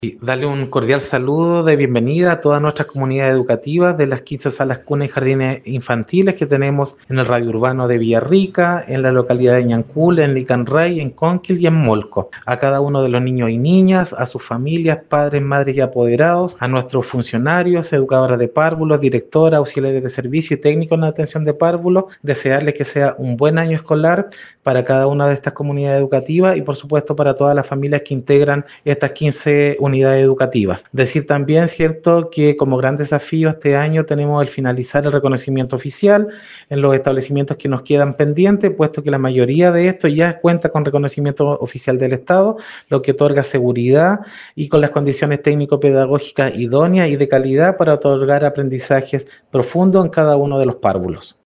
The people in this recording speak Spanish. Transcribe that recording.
Y darle un cordial saludo de bienvenida a todas nuestras comunidades educativas de las 15 salas cunas y jardines infantiles que tenemos en el radio urbano de Villarrica, en la localidad de Ñancul, en Licanray, en Conquil y en Molco. A cada uno de los niños y niñas, a sus familias, padres, madres y apoderados, a nuestros funcionarios, educadoras de párvulos, directoras, auxiliares de servicio y técnicos en atención de párvulos, desearles que sea un buen año escolar para cada una de estas comunidades educativas y por supuesto para todas las familias que integran estas 15 unidades educativas. Decir también, cierto, que como gran desafío este año tenemos el finalizar el reconocimiento oficial en los establecimientos que nos quedan pendientes, puesto que la mayoría de estos ya cuenta con reconocimiento oficial del Estado, lo que otorga seguridad y con las condiciones técnico-pedagógicas idóneas y de calidad para otorgar aprendizajes profundos en cada uno de los párvulos.